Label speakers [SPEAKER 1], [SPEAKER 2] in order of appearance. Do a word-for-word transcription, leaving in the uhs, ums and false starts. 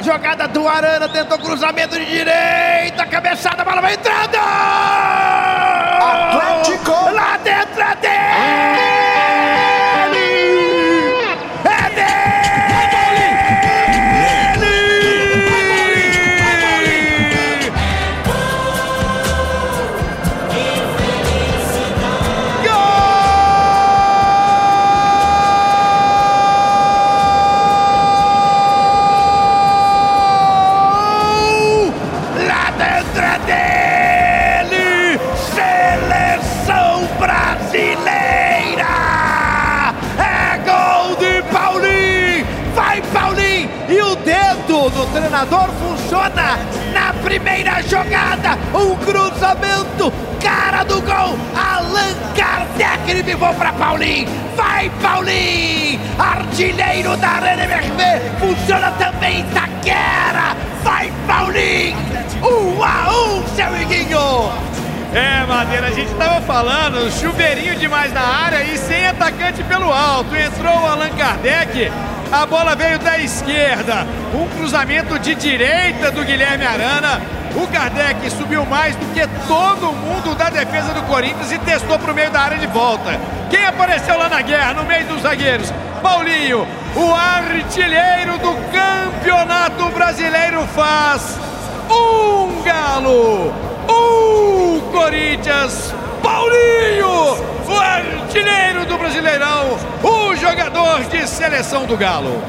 [SPEAKER 1] jogada do Arana, tentou cruzamento de direita, cabeçada, a bola vai entrando!
[SPEAKER 2] Atlético!
[SPEAKER 1] Lá dentro é dele! É dele! E o dedo do treinador funciona na primeira jogada, um cruzamento, cara do gol, Allan Kardec, ele vivou para Paulinho, vai Paulinho, artilheiro da Arana M R V, funciona também Itaquera, vai Paulinho, um a um, seu Iguinho.
[SPEAKER 3] É, Madeira, a gente tava falando, chuveirinho demais na área e sem atacante pelo alto, entrou o Allan Kardec. A bola veio da esquerda, um cruzamento de direita do Guilherme Arana. O Kardec subiu mais do que todo mundo da defesa do Corinthians e testou para o meio da área de volta. Quem apareceu lá na guerra, no meio dos zagueiros? Paulinho, o artilheiro do Campeonato Brasileiro, faz um Galo, um Corinthians. Paulinho, o artilheiro do Brasileirão, o jogador de seleção do Galo.